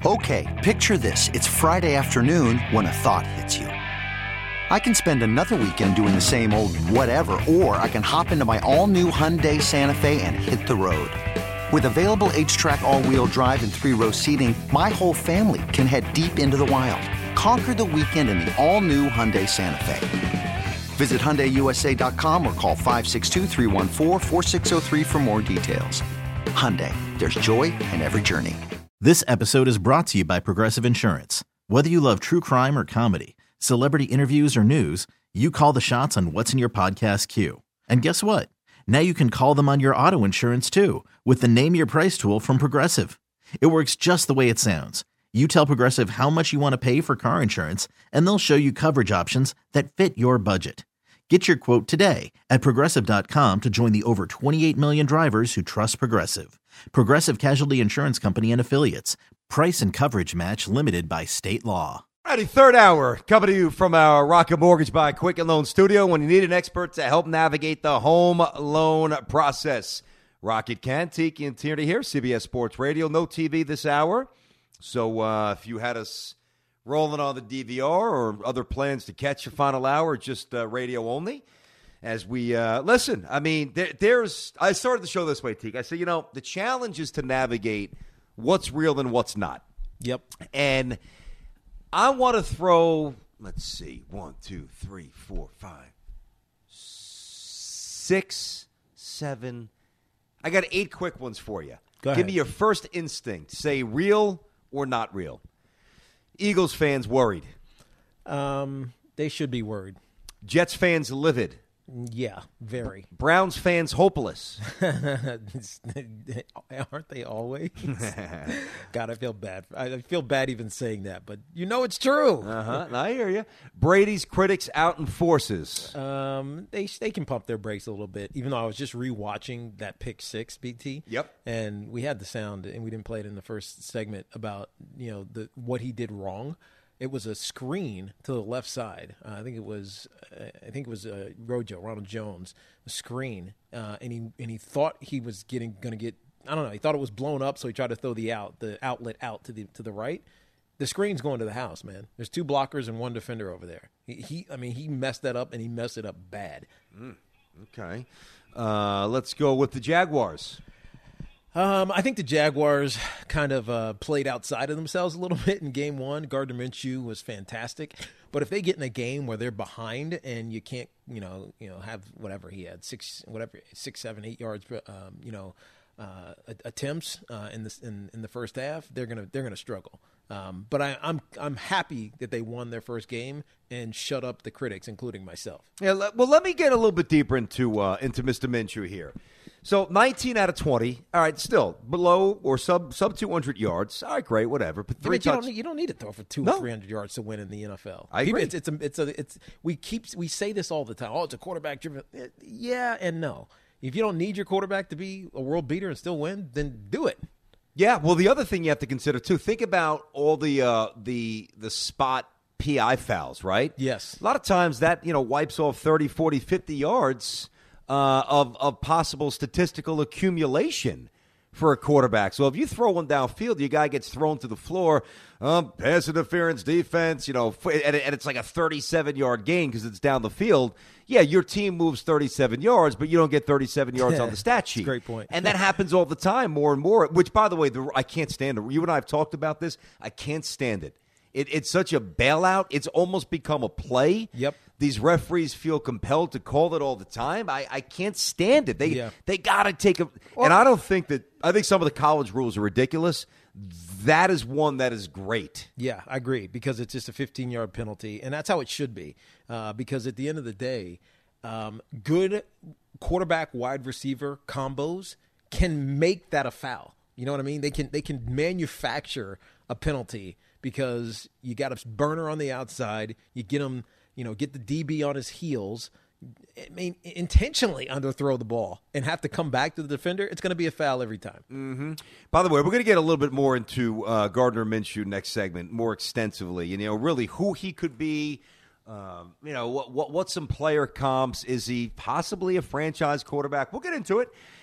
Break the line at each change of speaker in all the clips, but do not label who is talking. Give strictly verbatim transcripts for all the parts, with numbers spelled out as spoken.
Okay, picture this. It's Friday afternoon when a thought hits you. I can spend another weekend doing the same old whatever, or I can hop into my all-new Hyundai Santa Fe and hit the road. With available H-Track all-wheel drive and three-row seating, my whole family can head deep into the wild. Conquer the weekend in the all-new Hyundai Santa Fe. Visit Hyundai U S A dot com or call five six two, three one four, four six zero three for more details. Hyundai, there's joy in every journey.
This episode is brought to you by Progressive Insurance. Whether you love true crime or comedy, celebrity interviews or news, you call the shots on what's in your podcast queue. And guess what? Now you can call them on your auto insurance too with the Name Your Price tool from Progressive. It works just the way it sounds. You tell Progressive how much you want to pay for car insurance, and they'll show you coverage options that fit your budget. Get your quote today at Progressive dot com to join the over twenty-eight million drivers who trust Progressive. Progressive Casualty Insurance Company and Affiliates. Price and coverage match limited by state law.
Alrighty, third hour, coming to you from our Rocket Mortgage by Quicken Loan studio. When you need an expert to help navigate the home loan process, Rocket can. Tiki and Tierney here, C B S Sports Radio. No T V this hour, so uh, if you had us rolling on the D V R or other plans to catch your final hour, just uh, radio only. As we uh, listen, I mean, there, there's. I started the show this way, Teak. I said, you know, the challenge is to navigate what's real and what's not.
Yep.
And I want to throw. Let's see, one, two, three, four, five, six, seven. I got eight quick ones for you.
Go ahead.
Give me your first instinct. Say real or not real. Eagles fans worried.
Um, they should be worried.
Jets fans livid.
Yeah, very.
Browns fans hopeless.
Aren't they always? God, I feel bad. I feel bad even saying that, but you know it's true.
Uh-huh. I hear you. Brady's critics out in forces.
Um, they they can pump their brakes a little bit, even though I was just rewatching that pick six, B T.
Yep.
And we had the sound, and we didn't play it in the first segment about, you know, the what he did wrong. It was a screen to the left side. Uh, I think it was, uh, I think it was uh, Rojo, Ronald Jones, a screen, uh, and he and he thought he was getting going to get. I don't know. He thought it was blown up, so he tried to throw the out, the outlet out to the to the right. The screen's going to the house, man. There's two blockers and one defender over there. He, he I mean, he messed that up, and he messed it up bad.
Mm, okay, uh, let's go with the Jaguars.
Um, I think the Jaguars kind of uh, played outside of themselves a little bit in game one. Gardner Minshew was fantastic. But if they get in a game where they're behind and you can't, you know, you know, have whatever he had, six, whatever, six, seven, eight yards, um, you know, uh, attempts uh, in this in, in the first half, they're gonna they're gonna struggle. Um, but I, I'm I'm happy that they won their first game and shut up the critics, including myself.
Yeah. Well, let me get a little bit deeper into uh, into Mister Minshew here. So nineteen out of twenty. All right, still below or sub sub two hundred yards. All right, great, whatever. But three
I mean, you,
touch-
don't need, you don't need to throw for two
no.
or three hundred yards to win in the N F L.
I
People,
agree.
It's, it's a it's a it's we keep we say this all the time. Oh, it's a quarterback driven. Yeah, and no. If you don't need your quarterback to be a world beater and still win, then do it.
Yeah. Well, the other thing you have to consider too. Think about all the uh, the the spot P I fouls, right?
Yes.
A lot of times that you know wipes off thirty, forty, fifty yards. Uh, of, of possible statistical accumulation for a quarterback. So if you throw one downfield, your guy gets thrown to the floor, um, pass interference, defense, you know, and, and it's like a thirty-seven-yard gain because it's down the field. Yeah, your team moves thirty-seven yards, but you don't get thirty-seven yards on the stat sheet.
Great point.
And that happens all the time, more and more, which, by the way, the, I can't stand it. You and I have talked about this. I can't stand it. It, it's such a bailout. It's almost become a play.
Yep.
These referees feel compelled to call it all the time. I, I can't stand it. They
Yeah.
they got to take a – and I don't think that – I think some of the college rules are ridiculous. That is one that is great.
Yeah, I agree, because it's just a fifteen-yard penalty, and that's how it should be. Uh, because at the end of the day, um, good quarterback-wide receiver combos can make that a foul. You know what I mean? They can they can manufacture a penalty because you got a burner on the outside. You get them, you know, get the D B on his heels. I mean, intentionally underthrow the ball and have to come back to the defender. It's going to be a foul every time.
Mm-hmm. By the way, we're going to get a little bit more into uh, Gardner Minshew next segment, more extensively. And, you know, really who he could be. Um, you know, what, what what some player comps. Is he possibly a franchise quarterback? We'll get into it.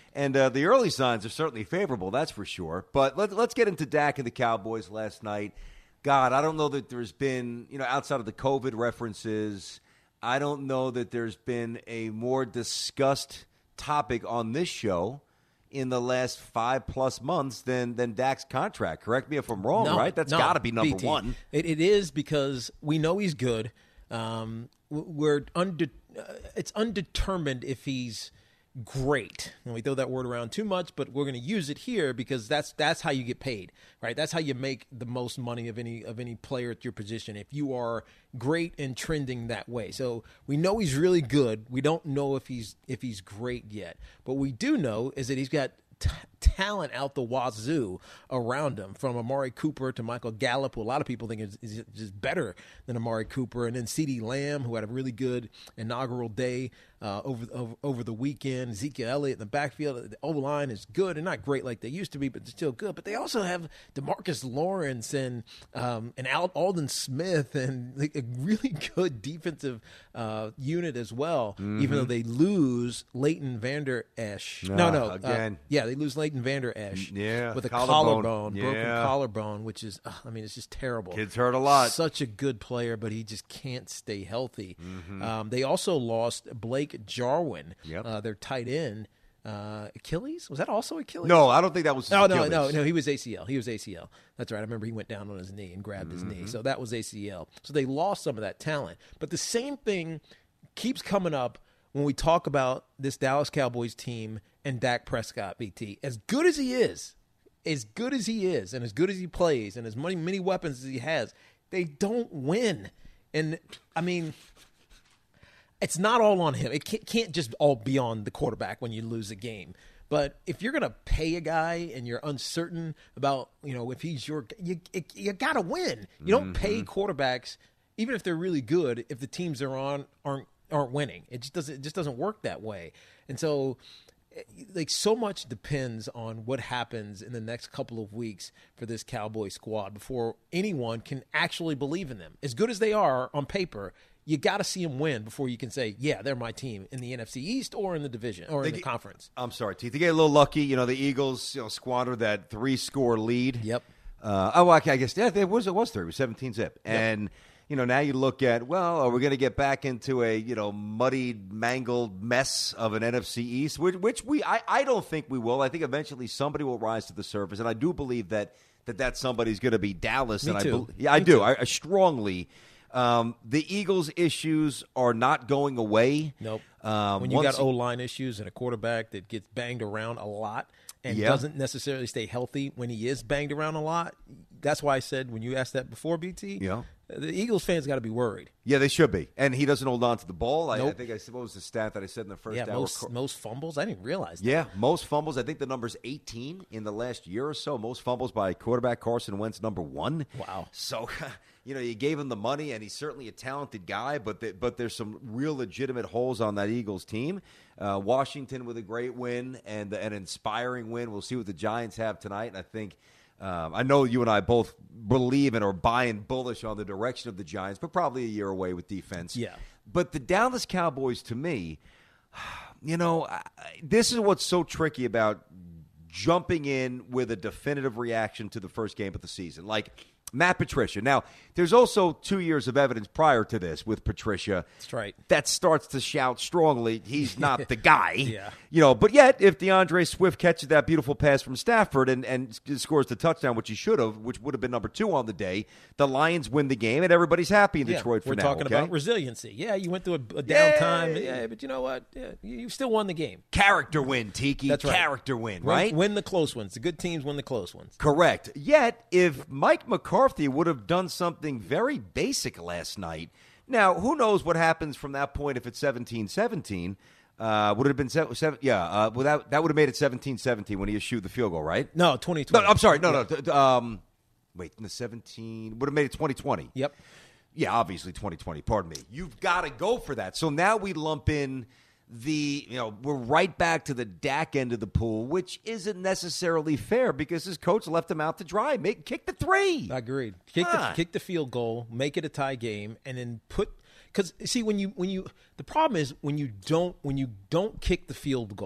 And uh, the early signs are certainly favorable, that's for sure. But let, let's get into Dak and the Cowboys last night. God, I don't know that there's been, you know, outside of the COVID references, I don't know that there's been a more discussed topic on this show in the last five-plus months than than Dak's contract. Correct me if I'm wrong,
no,
right? That's
no,
got to be number
B T.
one.
It, it is because we know he's good. Um, we're unde- uh, It's undetermined if he's great. And we throw that word around too much, but we're going to use it here because that's that's how you get paid, right? That's how you make the most money of any of any player at your position. If you are great and trending that way, so we know he's really good. We don't know if he's if he's great yet, but we do know is that he's got T- talent out the wazoo around him, from Amari Cooper to Michael Gallup, who a lot of people think is, is just better than Amari Cooper, and then CeeDee Lamb, who had a really good inaugural day uh, over, over over the weekend. Ezekiel Elliott in the backfield. The O-line is good and not great like they used to be, but they're still good. But they also have DeMarcus Lawrence and um, and Al- Alden Smith and like, a really good defensive uh, unit as well, mm-hmm. even though they lose Leighton Vander Esch.
No,
no, no.
Again.
Uh, yeah, they lose Leighton Vander Esch
yeah,
with a
collarbone,
collarbone,
yeah.
broken collarbone, which is, uh, I mean, it's just terrible.
Kid's hurt a lot.
Such a good player, but he just can't stay healthy.
Mm-hmm.
Um, they also lost Blake Jarwin,
yep.
uh, their tight end. Uh, Achilles? Was that also Achilles?
No, I don't think that was
No,
Achilles.
no, no, no. He was A C L. He was A C L. That's right. I remember he went down on his knee and grabbed his
mm-hmm.
knee. So that was A C L. So they lost some of that talent. But the same thing keeps coming up when we talk about this Dallas Cowboys team and Dak Prescott, B T. As good as he is, as good as he is, and as good as he plays, and as many, many weapons as he has, they don't win. And, I mean, it's not all on him. It can't, can't just all be on the quarterback when you lose a game. But if you're going to pay a guy and you're uncertain about, you know, if he's your – you you got to win. You don't
mm-hmm.
pay quarterbacks, even if they're really good, if the teams they're on aren't aren't winning. It just doesn't it just doesn't work that way. And so – like so much depends on what happens in the next couple of weeks for this Cowboy squad before anyone can actually believe in them. As good as they are on paper, you got to see them win before you can say, yeah, they're my team in the N F C East or in the division or
they
in the
get,
conference.
I'm sorry, T. They get a little lucky. You know, the Eagles, you know, squandered that three-score lead.
Yep.
Uh, oh, okay, I guess yeah, it was it was three. It was seventeen zip, yep. And you know, now you look at, well, are we going to get back into a, you know, muddied, mangled mess of an N F C East, which, which we, I, I don't think we will. I think eventually somebody will rise to the surface, and I do believe that that, that somebody's going to be Dallas.
Me
and
too.
I be, yeah, I
Me
do.
too.
I, I strongly. Um, the Eagles' issues are not going away.
Nope.
Um,
when you
once-
got O-line issues and a quarterback that gets banged around a lot and
Yeah.
doesn't necessarily stay healthy when he is banged around a lot, that's why I said when you asked that before, B T,
Yeah.
the Eagles fans got to be worried.
Yeah, they should be. And he doesn't hold on to the ball. I, I
Nope.
think I said, what was the stat that I said in the first
Yeah,
hour?
most, most fumbles. I didn't realize that.
Yeah, most fumbles. I think the number's eighteen in the last year or so. Most fumbles by quarterback Carson Wentz, number one.
Wow.
So, you know, you gave him the money, and he's certainly a talented guy, but the, but there's some real legitimate holes on that Eagles team. Uh, Washington with a great win and an inspiring win. We'll see what the Giants have tonight, and I think um, I know you and I both believe in or buying bullish on the direction of the Giants, but probably a year away with defense.
Yeah.
But the Dallas Cowboys, to me, you know, I, this is what's so tricky about jumping in with a definitive reaction to the first game of the season. Like Matt Patricia. Now, there's also two years of evidence prior to this with Patricia.
That's right.
That starts to shout strongly he's not the guy.
Yeah.
You know, but yet, if DeAndre Swift catches that beautiful pass from Stafford and, and scores the touchdown, which he should have, which would have been number two on the day, the Lions win the game, and everybody's happy in
Yeah,
Detroit for
we're
now.
talking
okay?
about resiliency. Yeah, you went through a, a
Yeah.
downtime. Yeah. yeah, but you know what? Yeah, you, you still won the game.
Character win, Tiki.
That's right.
Character win,
Win-
right?
Win the close ones. The good teams win the close ones.
Correct. Yet, if Mike McCarthy would have done something very basic last night, now, who knows what happens from that point if it's seventeen seventeen. Uh, would it have been seven, seven yeah, uh, well, that, that would have made it seventeen seventeen when he shoot the field goal, right?
No, twenty twenty.
No, I'm sorry. No, no. th- th- Um, wait, in the seventeen would have made it twenty twenty.
Yep.
Yeah, obviously twenty twenty. Pardon me. You've got to go for that. So now we lump in the, you know, we're right back to the Dak end of the pool, which isn't necessarily fair because his coach left him out to dry. Make kick the three.
Agreed. Kick
Come
the
on.
kick the field goal, make it a tie game, and then put because see when you when you the problem is when you don't when you don't kick the field goal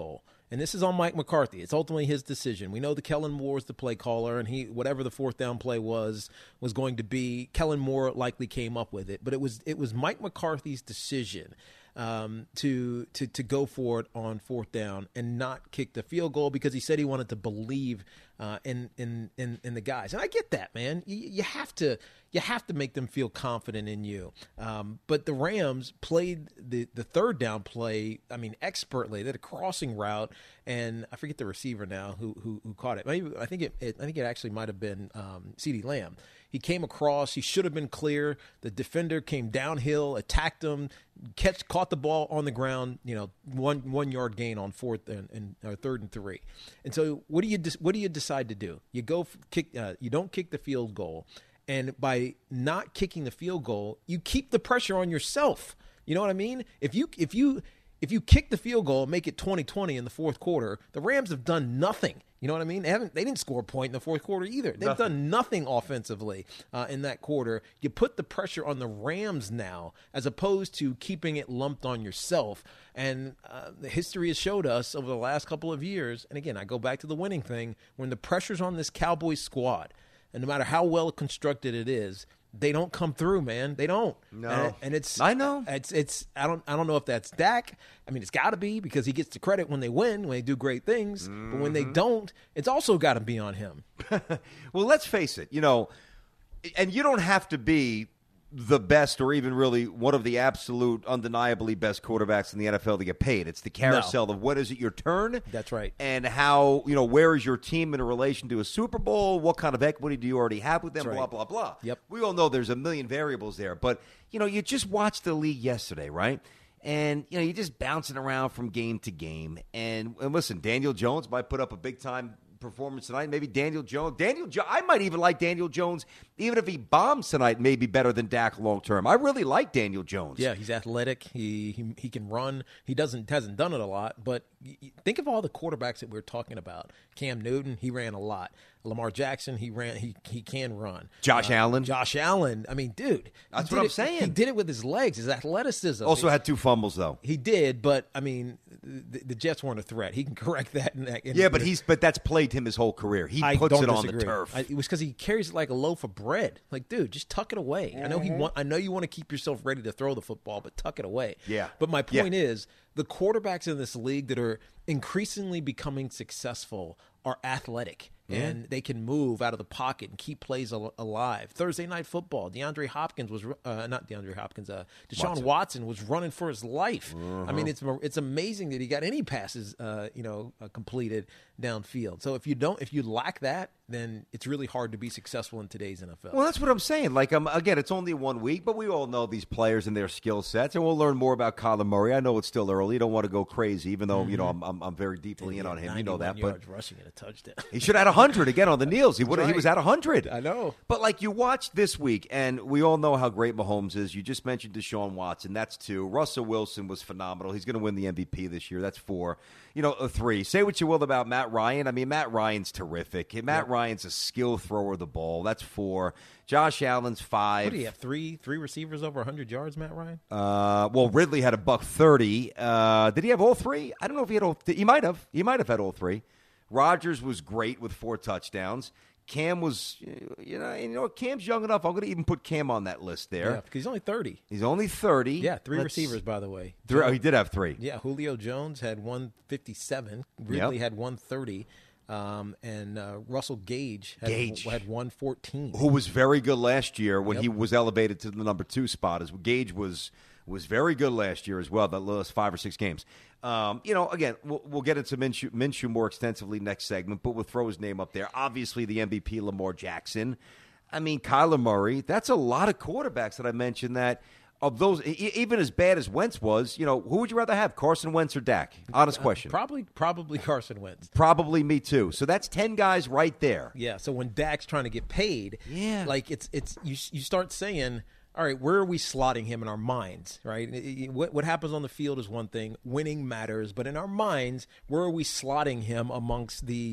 and this is on Mike McCarthy. It's ultimately his decision. We know that Kellen Moore is the play caller, and he whatever the fourth down play was was going to be, Kellen Moore likely came up with it. But it was it was Mike McCarthy's decision um, to to to go for it on fourth down and not kick the field goal because he said he wanted to believe uh, in, in in in the guys. And I get that, man. You, you have to you have to make them feel confident in you. Um, but the Rams played the the third down play, I mean, expertly. They had a crossing route, and I forget the receiver now who who, who caught it. Maybe, I think it, it I think it actually might have been um, CeeDee Lamb. He came across. He should have been clear. The defender came downhill, attacked him, catch, caught the ball on the ground. You know, one one yard gain on fourth and, and or third and three. And so, what do you what do you decide to do? You go kick. Uh, you don't kick the field goal, and by not kicking the field goal, you keep the pressure on yourself. You know what I mean? If you if you if you kick the field goal, make it twenty twenty in the fourth quarter, the Rams have done nothing. You know what I mean? They haven't. They didn't score a point in the fourth quarter either. They've nothing. done nothing offensively uh, in that quarter. You put the pressure on the Rams now, as opposed to keeping it lumped on yourself. And uh, the history has showed us over the last couple of years. And again, I go back to the winning thing. When the pressure's on this Cowboys squad, and no matter how well constructed it is, they don't come through, man. They don't.
No,
and, and it's
I know
it's it's I don't I don't know if that's Dak. I mean, it's got to be because he gets the credit when they win, when they do great things. Mm-hmm. But when they don't, it's also got to be on him.
Well, let's face it. You know, and you don't have to be the best or even really one of the absolute undeniably best quarterbacks in the N F L to get paid. It's the carousel
no.
of what is it your turn?
That's right.
And how, you know, where is your team in relation to a Super Bowl? What kind of equity do you already have with them?
That's
blah,
right.
blah, blah.
Yep.
We all know there's a million variables there. But, you know, you just watched the league yesterday, right? And, you know, you're just bouncing around from game to game. And, and listen, Daniel Jones might put up a big-time performance tonight. Maybe Daniel Jones. Daniel jo- I might even like Daniel Jones, even if he bombs tonight, maybe better than Dak long term. I really like Daniel Jones.
Yeah, he's athletic. He he, he can run. He doesn't hasn't done it a lot, but think of all the quarterbacks that we're talking about. Cam Newton, he ran a lot. Lamar Jackson, he ran. He he can run.
Josh
uh,
Allen.
Josh Allen. I mean, dude,
that's what I'm
it,
saying.
He did it with his legs, his athleticism.
Also
he,
had two fumbles though.
He did, but I mean, the, the Jets weren't a threat. He can correct that. In that in
yeah, but he's but that's plagued him his whole career. He
I
puts
don't
it
disagree.
on the turf.
I, it was because he carries it like a loaf of bread. Like, dude, just tuck it away. Mm-hmm. I know he want. I know you want to keep yourself ready to throw the football, but tuck it away.
Yeah.
But my point
yeah.
is, the quarterbacks in this league that are increasingly becoming successful are athletic. Yeah. And they can move out of the pocket and keep plays al- alive. Thursday Night Football, DeAndre Hopkins was uh, not DeAndre Hopkins. Uh, Deshaun Watson. Watson was running for his life. Uh-huh. I mean, it's it's amazing that he got any passes, uh, you know, uh, completed downfield. So if you don't, if you lack that, then it's really hard to be successful in today's N F L.
Well, that's what I'm saying. Like, um, again, it's only one week, but we all know these players and their skill sets, and we'll learn more about Kyler Murray. I know it's still early. You don't want to go crazy, even though mm-hmm. you know I'm, I'm I'm very deeply in on him. You know that,
yards
but
rushing at a touchdown.
He should have had a hundred again on the Kneels. He would right. He was at a hundred.
I know.
But like you watch this week, and we all know how great Mahomes is. You just mentioned Deshaun Watson. That's two. Russell Wilson was phenomenal. He's going to win the M V P this year. That's four. You know, a three. Say what you will about Matt Ryan. I mean, Matt Ryan's terrific. Matt yep. Ryan's a skill thrower of the ball. That's four. Josh Allen's five.
What do you have? Three three receivers over one hundred yards, Matt Ryan?
Uh, well, Ridley had a buck thirty. Uh, did he have all three? I don't know if he had all th- He might have. He might have had all three. Rodgers was great with four touchdowns. Cam was, you know, and you know, Cam's young enough. I'm going to even put Cam on that list there.
Yeah, because he's only thirty.
He's only thirty.
Yeah, three
Let's,
receivers, by the way.
Three, oh, he did have three.
Yeah, Julio Jones had one fifty-seven. Ridley
yep.
had one thirty. Um, and uh, Russell Gage had,
Gage
had one fourteen.
Who was very good last year when
yep.
he was elevated to the number two spot. As Gage was was very good last year as well, the last five or six games. Um, you know, again, we'll, we'll get into Minshew, Minshew more extensively next segment, but we'll throw his name up there. Obviously, the M V P, Lamar Jackson. I mean, Kyler Murray. That's a lot of quarterbacks that I mentioned that of those, even as bad as Wentz was, you know, who would you rather have, Carson Wentz or Dak? Honest question.
Uh, probably probably Carson Wentz.
Probably me too. So that's ten guys right there.
Yeah, so when Dak's trying to get paid,
yeah.
like it's it's you you start saying, all right, where are we slotting him in our minds, right? What what happens on the field is one thing. Winning matters, but in our minds, where are we slotting him amongst the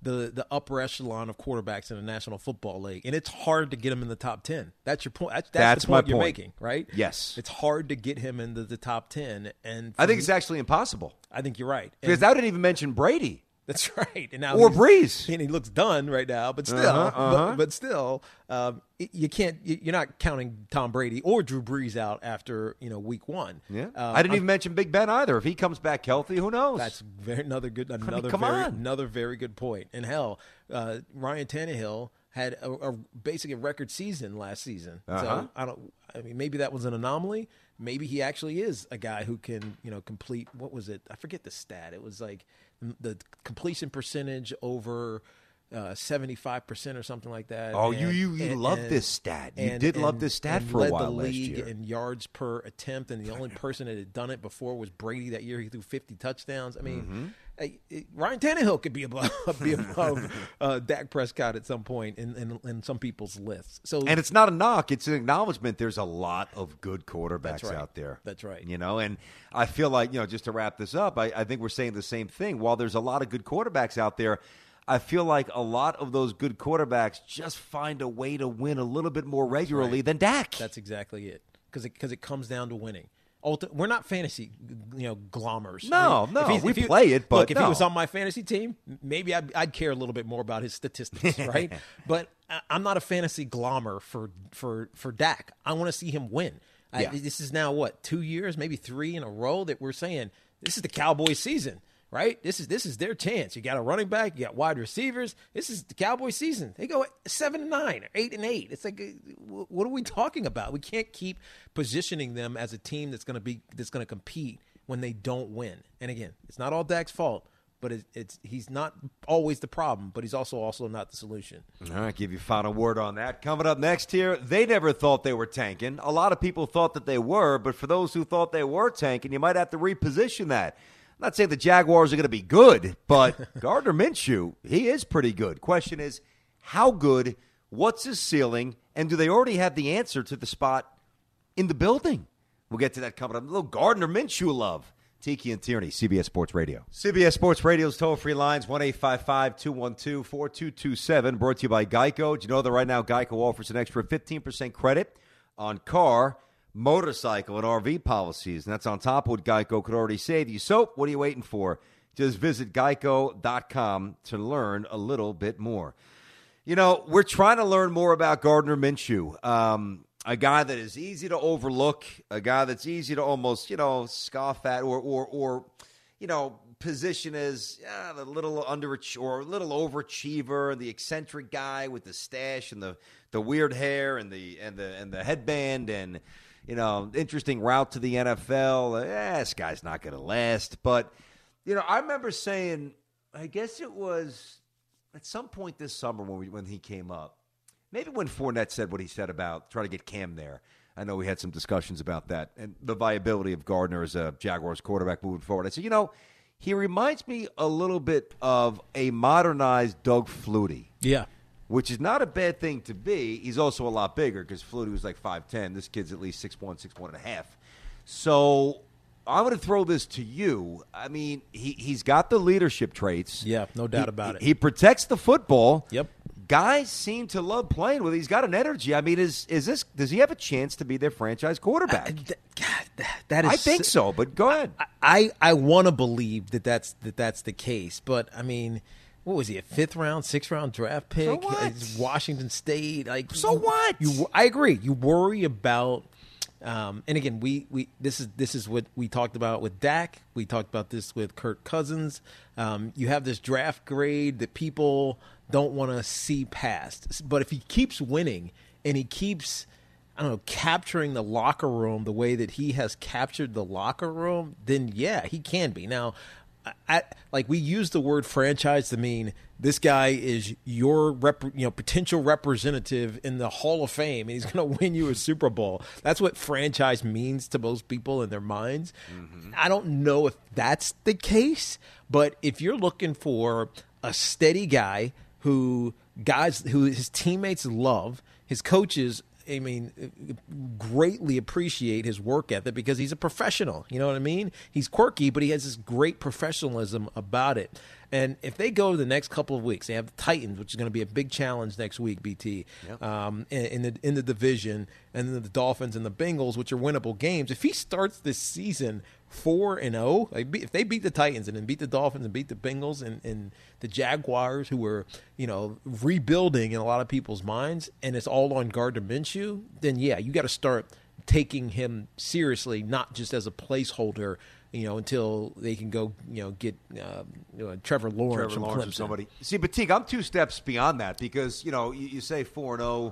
the the upper echelon of quarterbacks in the National Football League, and it's hard to get him in the top ten. That's your point. That's, that's,
That's
the point
my
you're
point.
making, right?
Yes.
It's hard to get him into the top ten, and
I think
me,
it's actually impossible.
I think you're right.
Because
And
I didn't even mention Brady.
that's right. And now
Or
he's-
Breeze.
and he looks done right now, but still,
Uh-huh, uh-huh.
But, but still, um, y- you can't. y- You're not counting Tom Brady or Drew Brees out after you know week one.
Yeah.
Um,
I didn't
I'm-
even mention Big Ben either. If he comes back healthy, who knows?
That's very, another good, another
come
very,
on.
another very good point. And hell, uh, Ryan Tannehill had a, a basically a record season last season.
Uh-huh.
So I don't. I mean, maybe that was an anomaly. Maybe he actually is a guy who can, you know, complete. What was it? I forget the stat. It was like the completion percentage over uh, seventy-five percent or something like that.
Oh,
And-
you you, you
and-
love
and-
this stat. You
and-
did love
and-
this stat
and
for a
led
while
the
last
league
year.
in yards per attempt, and the only person that had done it before was Brady that year. He threw fifty touchdowns. I mean,
Mm-hmm.
hey, it- Ryan Tannehill could be above be above uh, Dak Prescott at some point in, in in some people's lists. So
And it's not a knock; it's an acknowledgement. There's a lot of good quarterbacks
That's right.
out there.
That's right.
You know, and I feel like you know, just to wrap this up, I, I think we're saying the same thing. While there's a lot of good quarterbacks out there, I feel like a lot of those good quarterbacks just find a way to win a little bit more regularly
right.
than Dak.
that's exactly it because it because it comes down to winning. Ulti- We're not fantasy, you know, glommers.
No,
I mean,
no,
if he's-
we
if he-
play it, but
look, if he
no.
was on my fantasy team, maybe I'd, I'd care a little bit more about his statistics, right? But I- I'm not a fantasy glommer for for for Dak. I want to see him win. I,
Yeah.
this is now what two years, maybe three in a row that we're saying this is the Cowboys' season. Right, this is this is their chance. You got a running back, you got wide receivers. This is the Cowboys' season. They go seven and nine or eight and eight. It's like, uh, what are we talking about? We can't keep positioning them as a team that's going to be that's going to compete when they don't win. And again, it's not all Dak's fault, but it's, it's he's not always the problem, but he's also also not the solution.
All right, give you final word on that. Coming up next here, they never thought they were tanking. A lot of people thought that they were, but for those who thought they were tanking, you might have to reposition that. I'm not saying the Jaguars are going to be good, but Gardner Minshew, he is pretty good. Question is, how good, what's his ceiling, and do they already have the answer to the spot in the building? We'll get to that coming up. A little Gardner Minshew love. Tiki and Tierney, C B S Sports Radio. C B S Sports Radio's toll-free lines, one eight five five, two one two, four two two seven, brought to you by Geico. Do you know that right now Geico offers an extra fifteen percent credit on car, motorcycle, and R V policies? And that's on top of what Geico could already save you. So what are you waiting for? Just visit geico dot com to learn a little bit more. You know, we're trying to learn more about Gardner Minshew. Um, a guy that is easy to overlook, a guy that's easy to almost, you know, scoff at or, or, or you know, position as yeah, the little under or a little overachiever, the eccentric guy with the stash and the, the weird hair and the and the and the headband and you know, interesting route to the N F L. Eh, this guy's not going to last. But you know, I remember saying, I guess it was at some point this summer when we when he came up. Maybe when Fournette said what he said about trying to get Cam there. I know we had some discussions about that and the viability of Gardner as a Jaguars quarterback moving forward. I said, you know, he reminds me a little bit of a modernized Doug Flutie.
Yeah.
Which is not a bad thing to be. He's also a lot bigger because Flutie was like five ten. This kid's at least six one, six one and a half. So I'm going to throw this to you. I mean, he, he's got the leadership traits.
Yeah, no doubt
He-
about it.
He protects the football.
Yep.
Guys seem to love playing with him. He's got an energy. I mean, is is this? Does he have a chance to be their franchise quarterback?
Uh, th- God, that- that is
I think so, but go ahead.
I, I want to believe that that's that that's the case, but I mean, what was he, a fifth round, sixth round draft pick?
So what?
It's Washington State, like
So
you-
what?
You, I agree. You worry about, um, and again, we, we this is this is what we talked about with Dak. We talked about this with Kirk Cousins. Um, you have this draft grade that people don't want to see past, but if he keeps winning and he keeps, I don't know, capturing the locker room the way that he has captured the locker room, then yeah, he can be. Now, I, I, like we use the word franchise to mean this guy is your rep, you know, potential representative in the Hall of Fame, and he's going to win you a Super Bowl. That's what franchise means to most people in their minds. Mm-hmm. I don't know if that's the case, but if you're looking for a steady guy who guys who his teammates love, his coaches, I mean, greatly appreciate his work ethic because he's a professional. You know what I mean? He's quirky, but he has this great professionalism about it. And if they go the next couple of weeks, they have the Titans, which is going to be a big challenge next week, B T, yep. um, in, in the in the division, and then the Dolphins and the Bengals, which are winnable games. If he starts this season four and zero, like if they beat the Titans and then beat the Dolphins and beat the Bengals and, and the Jaguars, who were you know rebuilding in a lot of people's minds, and it's all on Gardner Minshew, then yeah, you got to start taking him seriously, not just as a placeholder. You know, until they can go, you know, get uh, you know, Trevor Lawrence
Trevor
from
Lawrence
Clemson.
or somebody. See, but Teague, I'm two steps beyond that because you know you, you say four and zero.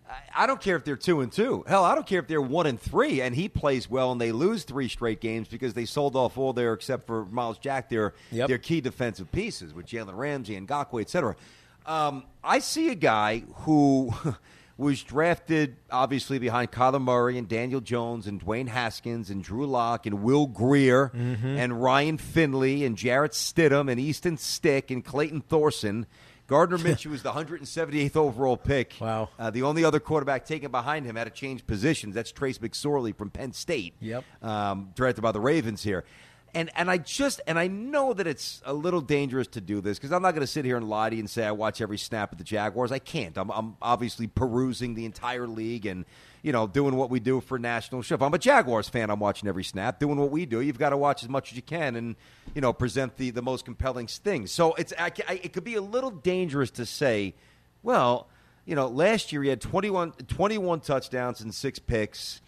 I don't care if they're two and two. Hell, I don't care if they're one and three, and he plays well, and they lose three straight games because they sold off all their, except for Miles Jack, their
yep.
their key defensive pieces with Jalen Ramsey and Ngakoue, et cetera. Um, I see a guy who. was drafted, obviously, behind Kyler Murray and Daniel Jones and Dwayne Haskins and Drew Lock and Will Grier mm-hmm. and Ryan Finley and Jarrett Stidham and Easton Stick and Clayton Thorson. Gardner Minshew was the one hundred seventy-eighth overall pick.
Wow.
Uh, the only other quarterback taken behind him had to change positions. That's Trace McSorley from Penn State,
yep.
um, drafted by the Ravens here. And and I just and I know that it's a little dangerous to do this because I'm not going to sit here and lie to you and say I watch every snap of the Jaguars. I can't. I'm I'm obviously perusing the entire league and you know doing what we do for national show. If I'm a Jaguars fan, I'm watching every snap, doing what we do. You've got to watch as much as you can and you know present the, the most compelling things. So it's I, I, it could be a little dangerous to say, well, you know, last year he had twenty-one, twenty-one touchdowns and six picks,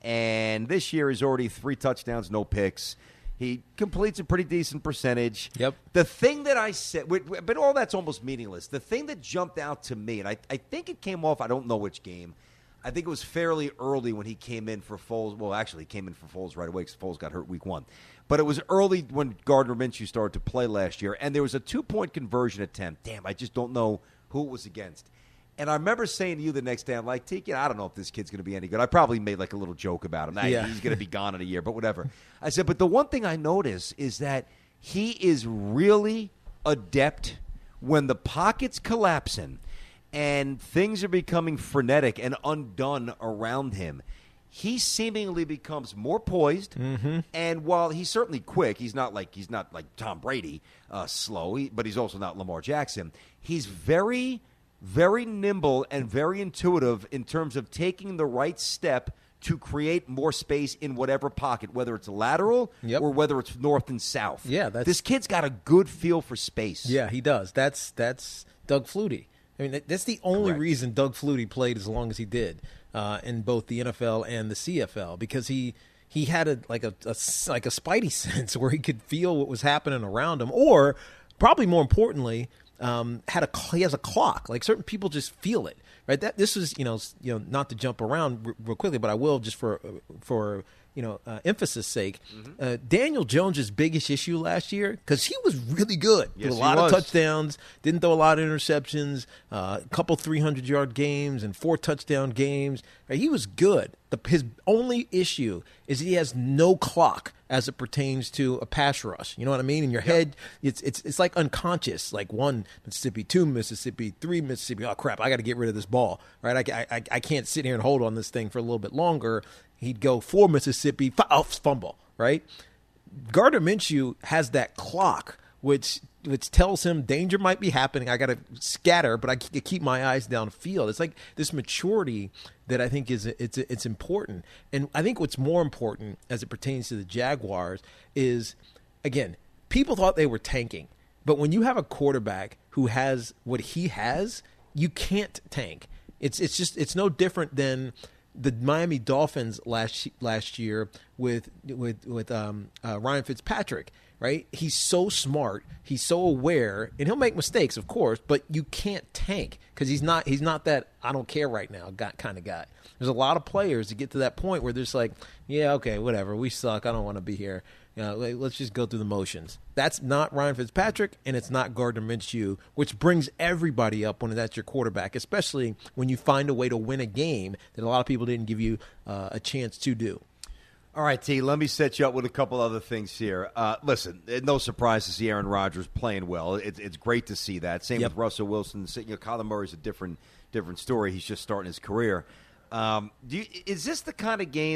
and this year he's already three touchdowns, no picks. He completes a pretty decent percentage.
Yep.
The thing that I said, but all that's almost meaningless. The thing that jumped out to me, and I, I think it came off, I don't know which game. I think it was fairly early when he came in for Foles. Well, actually, he came in for Foles right away because Foles got hurt week one. But it was early when Gardner Minshew started to play last year, and there was a two-point conversion attempt. Damn, I just don't know who it was against. And I remember saying to you the next day, I'm like, Tiki, I don't know if this kid's going to be any good. I probably made like a little joke about him.
Yeah.
He's going to be gone in a year, but whatever. I said, but the one thing I notice is that he is really adept when the pocket's collapsing and things are becoming frenetic and undone around him. He seemingly becomes more poised,
mm-hmm.
and while he's certainly quick, he's not like he's not like Tom Brady, uh, slow, he, but he's also not Lamar Jackson. He's very very nimble and very intuitive in terms of taking the right step to create more space in whatever pocket, whether it's lateral
yep.
or whether it's north and south.
Yeah, that's,
this kid's got a good feel for space.
Yeah, he does. That's that's Doug Flutie. I mean, that's the only
Correct.
reason Doug Flutie played as long as he did uh, in both the N F L and the C F L because he he had a like a, a like a spidey sense where he could feel what was happening around him, or probably more importantly. Um, had a he has a clock. Like certain people just feel it, right? That this is you know you know not to jump around r- real quickly, but I will just for for you know uh, emphasis sake. Mm-hmm. Uh, Daniel Jones's biggest issue last year because he was really good,
yes,
with a lot
he
of
was.
touchdowns, didn't throw a lot of interceptions, uh, a couple three hundred yard games and four touchdown games. Right? He was good. The, his only issue is he has no clock as it pertains to a pass rush. You know what I mean? In your yep. head, it's it's it's like unconscious. Like one Mississippi, two Mississippi, three Mississippi. Oh crap! I got to get rid of this ball. Right? I, I I can't sit here and hold on this thing for a little bit longer. He'd go four Mississippi, oh, fumble. Right? Gardner Minshew has that clock, which which tells him danger might be happening. I got to scatter, but I keep my eyes downfield. It's like this maturity that I think is it's it's important. And I think what's more important as it pertains to the Jaguars is, again, people thought they were tanking. But when you have a quarterback who has what he has, you can't tank. It's it's just it's no different than the Miami Dolphins last last year with with with um, uh, Ryan Fitzpatrick. Right? He's so smart. He's so aware, and he'll make mistakes, of course. But you can't tank because he's not. He's not that I don't care right now kind of guy. There's a lot of players that get to that point where they're just like, yeah, okay, whatever. We suck. I don't want to be here. You know, let's just go through the motions. That's not Ryan Fitzpatrick, and it's not Gardner Minshew, which brings everybody up when that's your quarterback, especially when you find a way to win a game that a lot of people didn't give you uh, a chance to do.
All right, T, let me set you up with a couple other things here. Uh, listen, no surprise to see Aaron Rodgers playing well. It's, it's great to see that. Same
yep.
with Russell Wilson. You know, Kyler Murray's a different different story. He's just starting his career. Um, do you, is this the kind of game that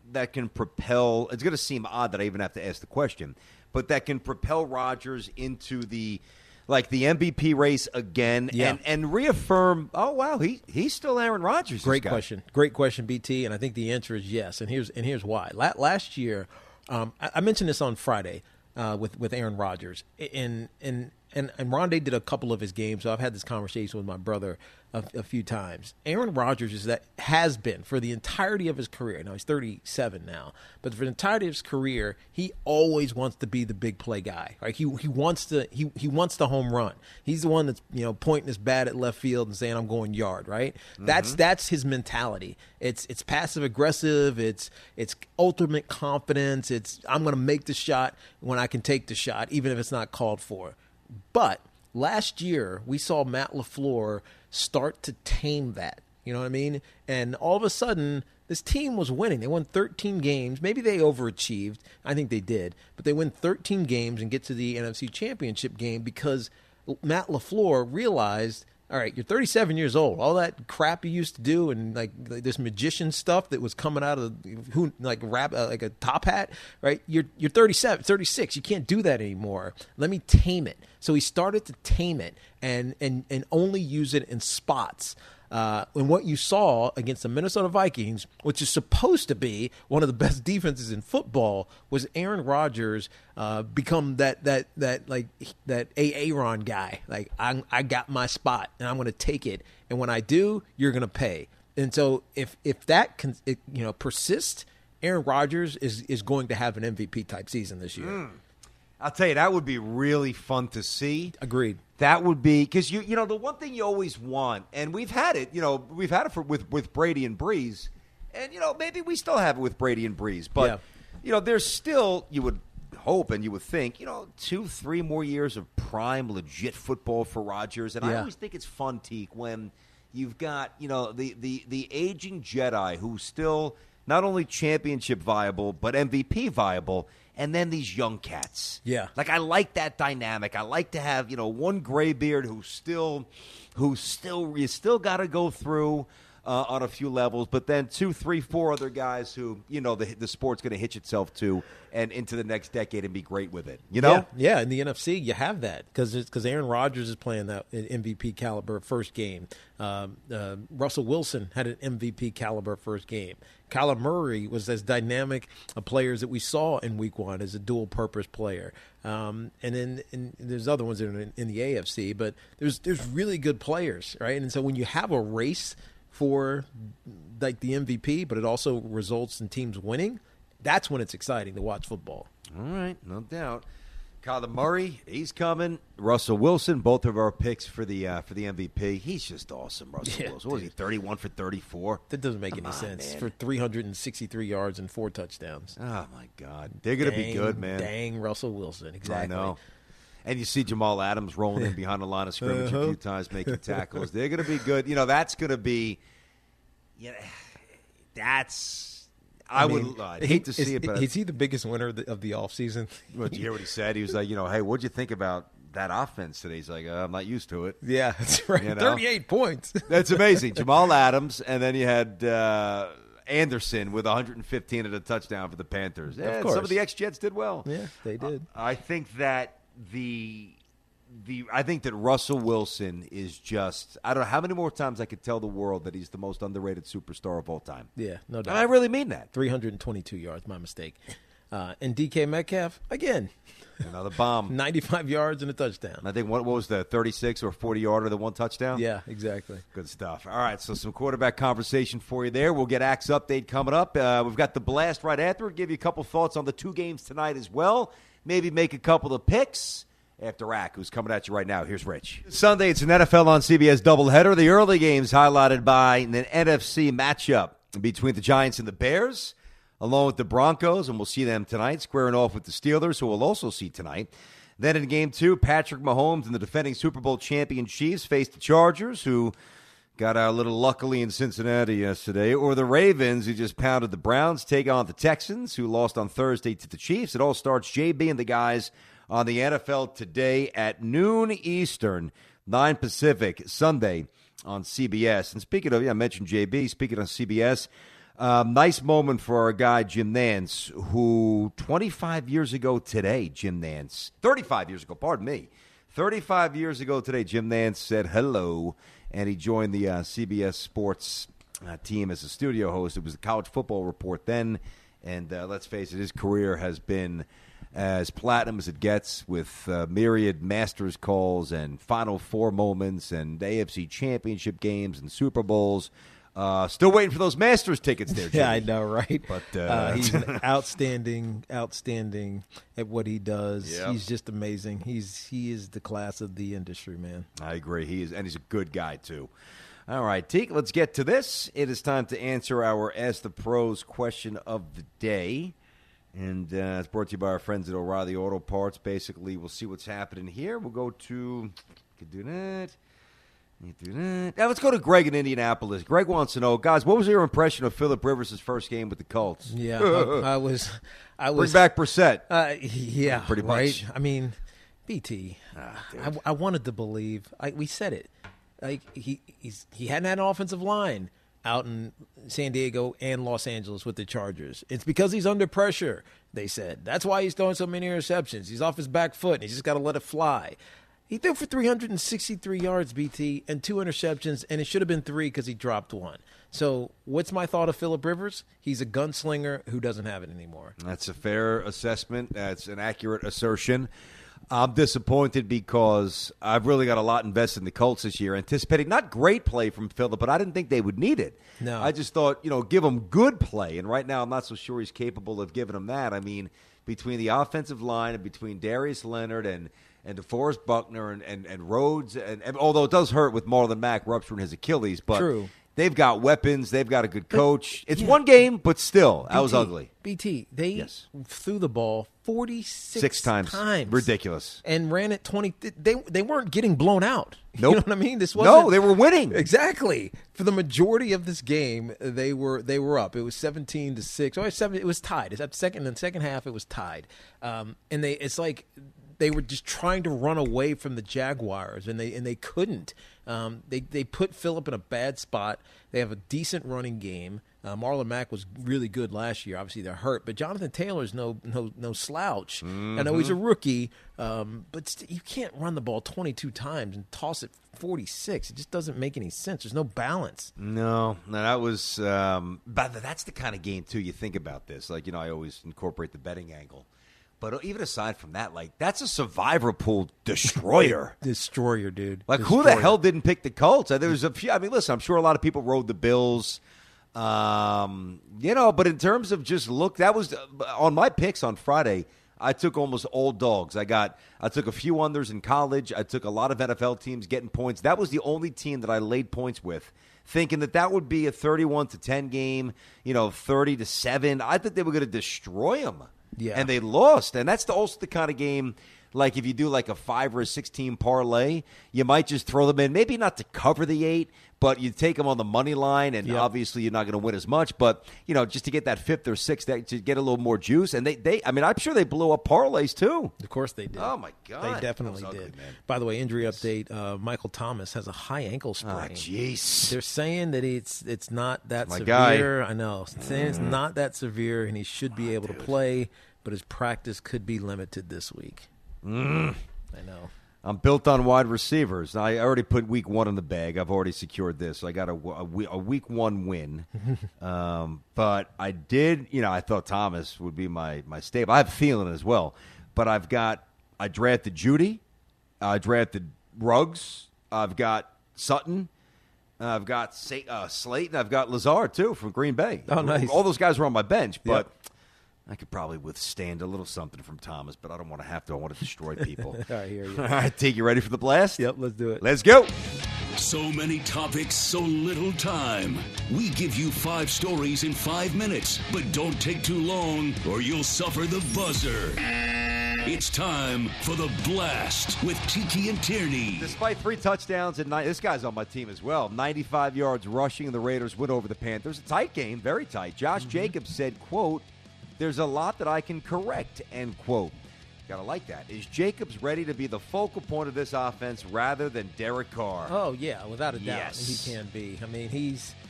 that can propel, it's going to seem odd that I even have to ask the question, but that can propel Rodgers into the, like the M V P race again
yeah.
and, and reaffirm, oh, wow, he he's still Aaron Rodgers.
Great question. Great question, B T, and I think the answer is yes, and here's and here's why. La- last year, um, I-, I mentioned this on Friday uh, with, with Aaron Rodgers, and, and, and, and Rondé did a couple of his games, so I've had this conversation with my brother a, a few times. Aaron Rodgers is that has been for the entirety of his career. Now he's thirty-seven now, but for the entirety of his career, he always wants to be the big play guy. Like he he wants to he he wants the home run. He's the one that's you know pointing his bat at left field and saying I'm going yard. Right. Mm-hmm. That's that's his mentality. It's it's passive aggressive. It's it's ultimate confidence. It's I'm going to make the shot when I can take the shot, even if it's not called for. But last year we saw Matt LaFleur start to tame that. You know what I mean? And all of a sudden, this team was winning. They won thirteen games. Maybe they overachieved. I think they did. But they win thirteen games and get to the N F C Championship game because Matt LaFleur realized, all right, you're thirty-seven years old. All that crap you used to do and like this magician stuff that was coming out of who like rap uh, like a top hat, right? You're you're thirty-seven, thirty-six. You can't do that anymore. Let me tame it. So he started to tame it and and and only use it in spots. Uh, and what you saw against the Minnesota Vikings, which is supposed to be one of the best defenses in football, was Aaron Rodgers uh, become that that that like that Aaron guy. Like I I got my spot and I'm going to take it, and when I do, you're going to pay. And so if if that can it, you know persist, Aaron Rodgers is is going to have an M V P type season this year.
Mm. I'll tell you, that would be really fun to see.
Agreed.
That would be because you you know the one thing you always want, and we've had it. You know we've had it for with with Brady and Breeze, and you know maybe we still have it with Brady and Breeze, but
yeah.
you know there's still you would hope and you would think you know two three more years of prime legit football for Rodgers, and
yeah.
I always think it's fun, Teak, when you've got you know the the the aging Jedi who's still not only championship viable but M V P viable. And then these young cats.
Yeah.
Like, I like that dynamic. I like to have, you know, one graybeard who's still, who's still, you still got to go through uh, on a few levels, but then two, three, four other guys who, you know, the, the sport's going to hitch itself to and into the next decade and be great with it. You know?
Yeah, yeah in the N F C, you have that because because Aaron Rodgers is playing that M V P caliber first game. Um, uh, Russell Wilson had an M V P caliber first game. Kyler Murray was as dynamic a player that we saw in Week One as a dual-purpose player. Um, and then and there's other ones in, in the A F C, but there's there's really good players, right? And so when you have a race for like the M V P, but it also results in teams winning, that's when it's exciting to watch football.
All right, no doubt. Kyler Murray, he's coming. Russell Wilson, both of our picks for the uh, for the M V P. He's just awesome, Russell
Yeah,
Wilson. What was he, thirty-one for thirty-four?
That doesn't make
Come
any
on,
sense
man.
for three hundred sixty-three yards and four touchdowns.
Oh, my God. They're going to be
Dang,
good, man.
Dang, Russell Wilson. Exactly.
I know. And you see Jamal Adams rolling in behind the line of scrimmage
Uh-huh.
a few times, making tackles. They're going to be good. You know, that's going to be yeah, – that's – I, I mean, would – I'd hate to see
is,
it, but –
Is he the biggest winner of the, of the offseason?
Well, did you hear what he said? He was like, you know, hey, what'd you think about that offense today? He's like, uh, I'm not used to it.
Yeah, that's right.
You know?
thirty-eight points.
That's amazing. Jamal Adams, and then you had uh, Anderson with one hundred fifteen at a touchdown for the Panthers. Yeah,
of course.
Some of the ex-Jets did well.
Yeah, they did.
Uh, I think that the the I think that Russell Wilson is just I don't know how many more times I could tell the world that he's the most underrated superstar of all time.
Yeah, no doubt.
And I really mean that.
three hundred twenty-two yards, my mistake. Uh, and D K Metcalf, again,
Another bomb.
ninety-five yards and a touchdown.
I think what, what was the thirty-six or forty-yarder, the one touchdown?
Yeah, exactly.
Good stuff. All right, so some quarterback conversation for you there. We'll get Axe Update coming up. Uh, we've got the blast right after. We'll give you a couple thoughts on the two games tonight as well. Maybe make a couple of picks after Ack, who's coming at you right now. Here's Rich. Sunday, it's an N F L on C B S doubleheader. The early games highlighted by an N F C matchup between the Giants and the Bears, along with the Broncos, and we'll see them tonight, squaring off with the Steelers, who we'll also see tonight. Then in game two, Patrick Mahomes and the defending Super Bowl champion Chiefs face the Chargers, who got out a little luckily in Cincinnati yesterday, or the Ravens, who just pounded the Browns, take on the Texans, who lost on Thursday to the Chiefs. It all starts J B and the guys on the N F L Today at noon Eastern, nine Pacific, Sunday on C B S. And speaking of, yeah, I mentioned J B, speaking on C B S, Um, nice moment for our guy, Jim Nance, who twenty-five years ago today, Jim Nance, thirty-five years ago, pardon me, thirty-five years ago today, Jim Nance said hello, and he joined the uh, C B S Sports uh, team as a studio host. It was the College Football Report then, and uh, let's face it, his career has been as platinum as it gets, with uh, myriad Masters calls and Final Four moments and A F C Championship games and Super Bowls. Uh, still waiting for those Masters tickets there, Jimmy.
Yeah, I know, right?
But uh,
uh, he's an outstanding, outstanding at what he does.
Yep.
He's just amazing. He's he is the class of the industry, man.
I agree. He is, and he's a good guy too. All right, Teak, let's get to this. It is time to answer our Ask the Pros question of the day. And uh, it's brought to you by our friends at O'Reilly Auto Parts. Basically, we'll see what's happening here. We'll go to, could do that. Do that. Now let's go to Greg in Indianapolis. Greg wants to know, guys, what was your impression of Phillip Rivers' first game with the Colts?
Yeah, I, I was, I was.
Bring back Brissett.
Uh, yeah,
pretty much.
Right? I mean, B T.
Ah,
I, I wanted to believe. I, we said it. Like he, he's he hadn't had an offensive line out in San Diego and Los Angeles with the Chargers. It's because he's under pressure. They said that's why he's throwing so many interceptions. He's off his back foot, and he's just got to let it fly. He threw for three hundred sixty-three yards, B T, and two interceptions, and it should have been three because he dropped one. So what's my thought of Phillip Rivers? He's a gunslinger who doesn't have it anymore.
That's a fair assessment. That's an accurate assertion. I'm disappointed because I've really got a lot invested in the Colts this year, anticipating not great play from Phillip, but I didn't think they would need it.
No.
I just thought, you know, give him good play, and right now I'm not so sure he's capable of giving him that. I mean, between the offensive line and between Darius Leonard and – and DeForest Buckner and, and, and Rhodes, and, and although it does hurt with Marlon Mack rupturing his Achilles, but
True.
They've got weapons. They've got a good coach. It's yeah. one game, but still, that
B T,
was ugly.
B T, they
yes.
threw the ball forty-six
Six times.
times.
Ridiculous.
And ran it twenty. They they weren't getting blown out.
Nope.
You know what I mean? This wasn't,
no, they were winning.
Exactly. For the majority of this game, they were they were up. It was seventeen to six. Or seven, it was tied. It's at second in the second half. It was tied. Um, and they it's like they were just trying to run away from the Jaguars, and they and they couldn't. Um, they they put Phillip in a bad spot. They have a decent running game. Uh, Marlon Mack was really good last year. Obviously, they're hurt, but Jonathan Taylor's no no no slouch. Mm-hmm. I know he's a rookie, um, but st- you can't run the ball twenty-two times and toss it forty-six. It just doesn't make any sense. There's no balance.
No, no, that was. Um, but that's the kind of game too. You think about this, like you know, I always incorporate the betting angle. But even aside from that, like that's a survivor pool destroyer.
Destroyer, dude.
Like
destroyer.
Who the hell didn't pick the Colts? There was a few. I mean, listen, I'm sure a lot of people rode the Bills. Um, you know, but in terms of just look, that was on my picks on Friday. I took almost all dogs. I got, I took a few unders in college. I took a lot of N F L teams getting points. That was the only team that I laid points with, thinking that that would be a thirty-one to ten game. You know, thirty to seven. I thought they were going to destroy them.
Yeah.
And they lost. And that's the, also the kind of game, like if you do like a five or a sixteen parlay, you might just throw them in, maybe not to cover the eight, but you take them on the money line, and yep. obviously you're not going to win as much. But, you know, just to get that fifth or sixth, to get a little more juice. And they, they I mean, I'm sure they blew up parlays too.
Of course they did.
Oh, my God.
They definitely
ugly,
did.
Man.
By the way, injury update, uh, Michael Thomas has a high ankle sprain.
Oh, jeez.
They're saying that it's it's not that
my
severe.
Guy.
I know. Saying mm. it's not that severe, and he should be oh, able dude. to play, but his practice could be limited this week.
Mm.
I know.
I'm built on wide receivers. I already put week one in the bag. I've already secured this. So I got a, a, a week one win. um, but I did, you know, I thought Thomas would be my, my staple. I have a feeling as well. But I've got, I drafted Judy. I drafted Ruggs. I've got Sutton. I've got uh, Slayton. I've got Lazard, too, from Green Bay.
Oh, nice.
All those guys were on my bench. But
yep.
I could probably withstand a little something from Thomas, but I don't want to have to. I want to destroy people.
I hear you.
All right, Take you ready for the blast?
Yep, let's do it.
Let's go.
So many topics, so little time. We give you five stories in five minutes, but don't take too long or you'll suffer the buzzer. It's time for the blast with Tiki and Tierney.
Despite three touchdowns and nine, this guy's on my team as well. ninety-five yards rushing, and the Raiders win over the Panthers. A tight game, very tight. Josh mm-hmm. Jacobs said, quote, "There's a lot that I can correct," end quote. Gotta like that. Is Jacobs ready to be the focal point of this offense rather than Derek Carr?
Oh, yeah, without a doubt.
Yes.
He can be. I mean, he's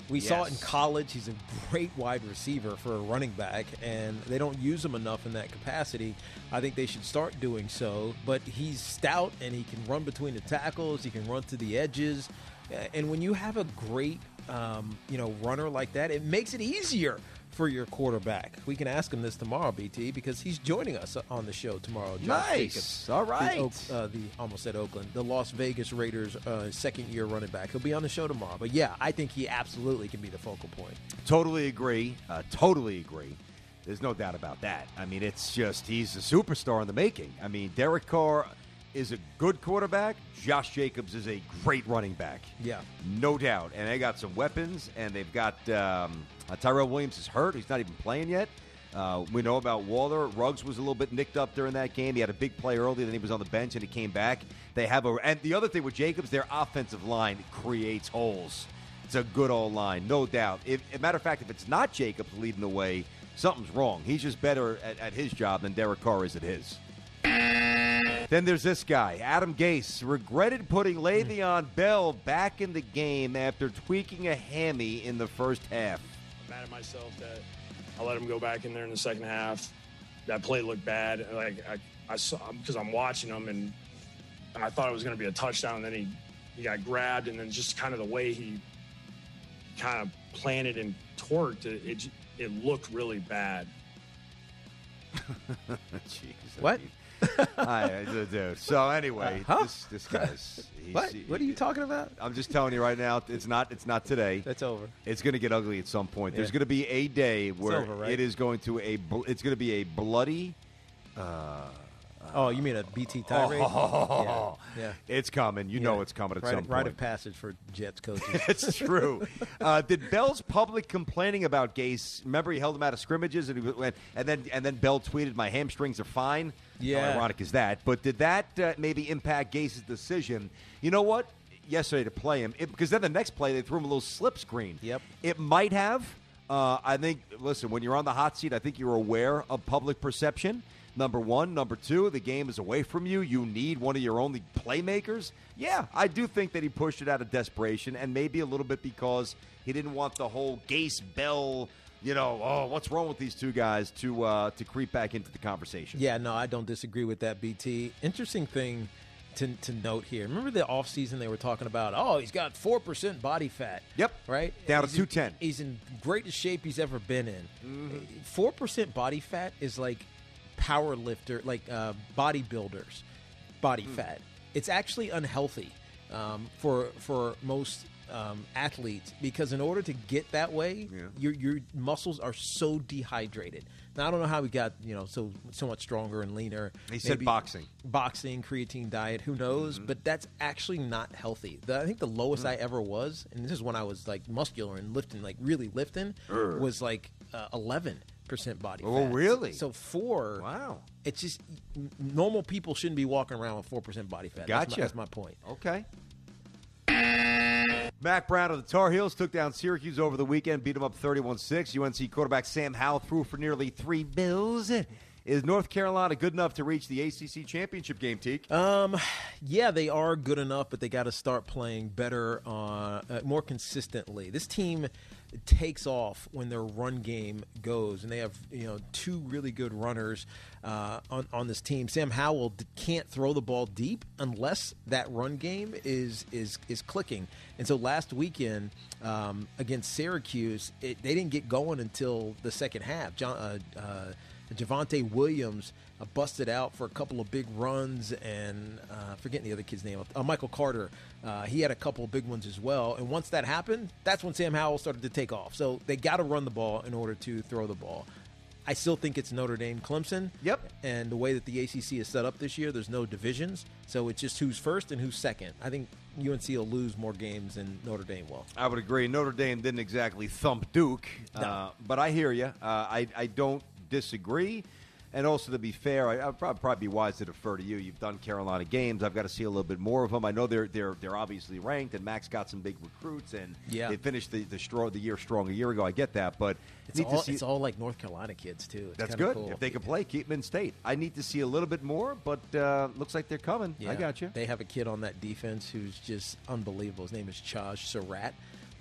We
Yes.
saw it in college. He's a great wide receiver for a running back, and they don't use him enough in that capacity. I think they should start doing so. But he's stout, and he can run between the tackles. He can run to the edges. And when you have a great, um, you know, runner like that, it makes it easier for your quarterback. We can ask him this tomorrow, B T, because he's joining us on the show tomorrow. Josh
Nice.
Jacobs,
All right.
The, Oak- uh, the almost said Oakland, the Las Vegas Raiders uh, second-year running back. He'll be on the show tomorrow. But yeah, I think he absolutely can be the focal point.
Totally agree. Uh, totally agree. There's no doubt about that. I mean, it's just he's a superstar in the making. I mean, Derek Carr is a good quarterback. Josh Jacobs is a great running back.
Yeah.
No doubt. And they got some weapons, and they've got um, uh, Tyrell Williams is hurt. He's not even playing yet. Uh, we know about Waller. Ruggs was a little bit nicked up during that game. He had a big play early, then he was on the bench, and he came back. They have a, and the other thing with Jacobs, their offensive line creates holes. It's a good old line, no doubt. If, as a matter of fact, if it's not Jacobs leading the way, something's wrong. He's just better at, at his job than Derek Carr is at his. Then there's this guy, Adam Gase, regretted putting Le'Veon Bell back in the game after tweaking a hammy in the first half.
I'm mad at myself that I let him go back in there in the second half. That play looked bad. Like I, I saw because I'm watching him, and I thought it was going to be a touchdown. And then he, he got grabbed, and then just kind of the way he kind of planted and torqued it, it, it looked really bad.
Jeez,
What?
I, I do. So anyway,
Uh, huh?
this this guy's. he's-
What?
he-
What are you talking about?
I'm just telling you right now. It's not. It's not today.
That's over.
It's going to get ugly at some point. There's
Yeah.
going to be a day where
over, right?
it is going to a. bl- It's going to be a bloody.
Oh, you mean a B T tirade?
Oh,
yeah. yeah.
It's coming. You know
Yeah.
it's coming at
Rite
some
of,
point.
Rite of passage for Jets coaches.
It's true. Uh, did Bell's public complaining about Gase? Remember, he held him out of scrimmages, and he went, and then and then Bell tweeted, "My hamstrings are fine."
Yeah.
How ironic is that? But did that uh, maybe impact Gase's decision? You know what? Yesterday to play him, it, because then the next play they threw him a little slip screen.
Yep.
It might have. Uh, I think. Listen, when you're on the hot seat, I think you're aware of public perception. Number one. Number two, the game is away from you. You need one of your only playmakers. Yeah, I do think that he pushed it out of desperation, and maybe a little bit because he didn't want the whole Gase Bell, you know, oh, what's wrong with these two guys to uh, to creep back into the conversation.
Yeah, no, I don't disagree with that, B T. Interesting thing to, to note here. Remember the offseason they were talking about, oh, he's got four percent body fat.
Yep.
Right?
Down to
He's in-
two ten.
He's in greatest shape he's ever been in. four percent body fat is like power lifter, like uh, bodybuilders' body fat. It's actually unhealthy um, for for most um, athletes because in order to get that way,
Yeah.
your your muscles are so dehydrated. Now I don't know how we got you know so so much stronger and leaner.
He said boxing.
boxing, creatine diet. Who knows?
Mm-hmm.
But that's actually not healthy. The, I think the lowest
Mm.
I ever was, and this is when I was like muscular and lifting, like really lifting, was like uh, eleven percent body fat.
Oh, really?
So four.
Wow.
It's just n- normal people shouldn't be walking around with four percent body fat.
Gotcha.
That's my, that's my point.
Okay. Mac Brown of the Tar Heels took down Syracuse over the weekend, beat them up thirty-one six. U N C quarterback Sam Howell threw for nearly three bills. Is North Carolina good enough to reach the A C C championship game, Teak?
Um, yeah, they are good enough, but they got to start playing better, uh, uh, more consistently. This team takes off when their run game goes, and they have you know two really good runners uh, on on this team. Sam Howell d- can't throw the ball deep unless that run game is is is clicking. And so last weekend um, against Syracuse, it, they didn't get going until the second half. John. Uh, uh, Javonte Williams uh, busted out for a couple of big runs, and uh, forgetting the other kid's name, uh, Michael Carter. Uh, he had a couple of big ones as well. And once that happened, that's when Sam Howell started to take off. So they got to run the ball in order to throw the ball. I still think it's Notre Dame, Clemson.
Yep.
And the way that the A C C is set up this year, there's no divisions, so it's just who's first and who's second. I think U N C will lose more games than Notre Dame will.
I would agree. Notre Dame didn't exactly thump Duke,
No.
uh, but I hear you. Uh, I, I don't disagree. And also, to be fair, I, I'd probably, probably be wise to defer to you. You've done Carolina games. I've got to see a little bit more of them. I know they're they're they're obviously ranked, and Max got some big recruits, and
Yeah.
they finished the the, straw, the year strong a year ago. I get that, but
It's
need
all,
to see.
it's all like North Carolina kids, too. It's
That's
kinda
good.
cool.
If they can play, keep them in state. I need to see a little bit more, but uh, looks like they're coming. I
Yeah.
got you.
They have a kid on that defense who's just unbelievable. His name is Chaj Surratt.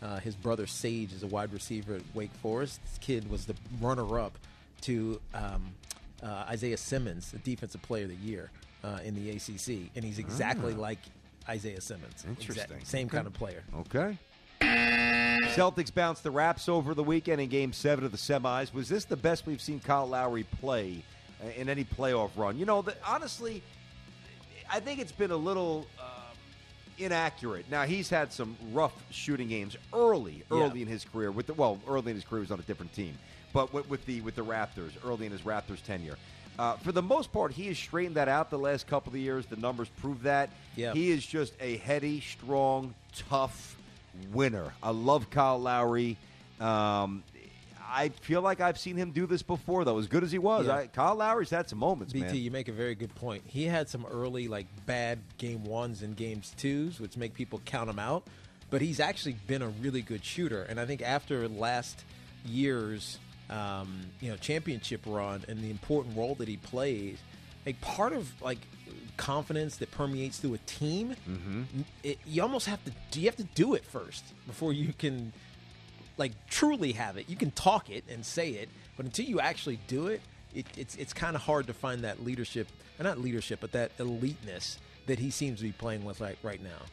Uh, his brother Sage is a wide receiver at Wake Forest. This kid was the runner-up to um, uh, Isaiah Simmons, the Defensive Player of the Year uh, in the A C C, and he's exactly ah. like Isaiah Simmons.
Interesting.
Exact, same
okay.
kind of player.
Okay. Celtics bounced the Raps over the weekend in Game seven of the semis. Was this the best we've seen Kyle Lowry play uh, in any playoff run? You know, the, honestly, I think it's been a little uh, inaccurate. Now, he's had some rough shooting games early, early yeah. in his career. With the, well, early in his career, he was on a different team. But with, with the with the Raptors, early in his Raptors tenure. Uh, for the most part, he has straightened that out the last couple of years. The numbers prove that.
Yeah.
He is just a heady, strong, tough winner. I love Kyle Lowry. Um, I feel like I've seen him do this before, though. As good as he was,
yeah.
I, Kyle Lowry's had some moments,
B T,
man.
you make a very good point. He had some early, like, bad game ones and games twos, which make people count him out. But he's actually been a really good shooter. And I think after last year's um, you know, championship run and the important role that he plays, like, part of, like, confidence that permeates through a team,
mm-hmm.
it, you almost have to you have to do it first before you can, like, truly have it. You can talk it and say it, but until you actually do it, it it's it's kind of hard to find that leadership, or not leadership, but that eliteness that he seems to be playing with like right now.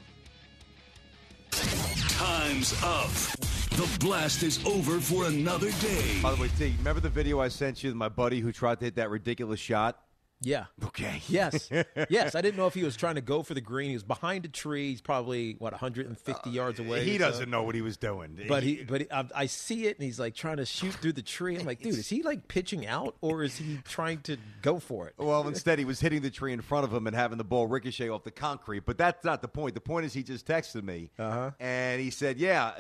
Time's up. The blast is over for another day.
By the way, T, remember the video I sent you of my buddy who tried to hit that ridiculous shot?
Yeah.
Okay.
Yes. Yes. I didn't know if he was trying to go for the green. He was behind a tree. He's probably, what, one hundred fifty uh, yards away.
He doesn't so. know what he was doing.
But he, but he, I, I see it, and he's, like, trying to shoot through the tree. I'm like, dude, is he, like, pitching out, or is he trying to go for it?
Well, instead, he was hitting the tree in front of him and having the ball ricochet off the concrete. But that's not the point. The point is he just texted me,
uh-huh.
and he said, yeah,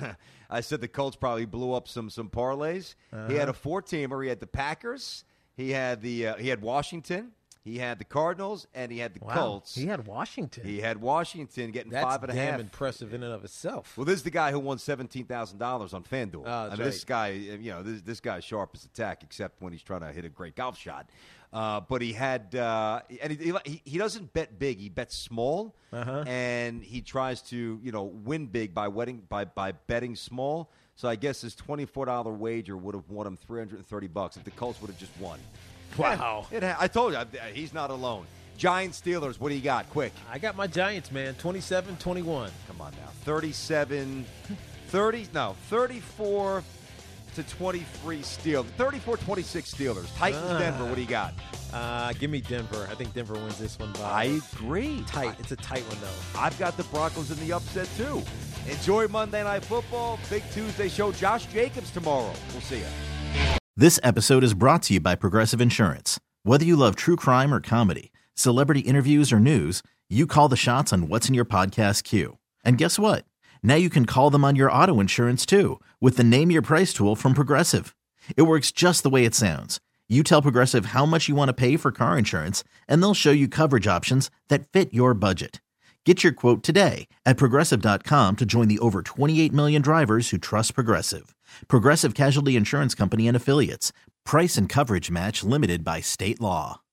I said the Colts probably blew up some, some parlays. Uh-huh. He had a four-teamer. He had the Packers. He had the uh, he had Washington. He had the Cardinals, and he had the
wow.
Colts.
He had Washington.
He had Washington getting
That's
five and a half.
That's damn impressive in and of itself.
Well, this is the guy who won seventeen thousand dollars on FanDuel.
Oh,
I mean,
right.
this guy, you know, this this guy's sharp as a tack, except when he's trying to hit a great golf shot. Uh, but he had, uh, and he, he he doesn't bet big. He bets small,
uh-huh.
and he tries to, you know, win big by wedding by by betting small. So I guess his twenty-four dollar wager would have won him three hundred thirty bucks if the Colts would have just won.
Wow.
It, it, I told you, he's not alone. Giants, Steelers, what do you got? Quick.
I got my Giants, man. twenty-seven twenty-one.
Come on now. thirty-seven, thirty, no, thirty-four to twenty-three Steelers. thirty-four twenty-six Steelers. Titans, uh, Denver, what do you got?
Uh, give me Denver. I think Denver wins this one by.
I agree.
Tight. It's a tight one, though.
I've got the Broncos in the upset, too. Enjoy Monday Night Football. Big Tuesday show. Josh Jacobs tomorrow. We'll see you.
This episode is brought to you by Progressive Insurance. Whether you love true crime or comedy, celebrity interviews or news, you call the shots on what's in your podcast queue. And guess what? Now you can call them on your auto insurance too with the Name Your Price tool from Progressive. It works just the way it sounds. You tell Progressive how much you want to pay for car insurance, and they'll show you coverage options that fit your budget. Get your quote today at Progressive dot com to join the over twenty-eight million drivers who trust Progressive. Progressive Casualty Insurance Company and Affiliates. Price and coverage match limited by state law.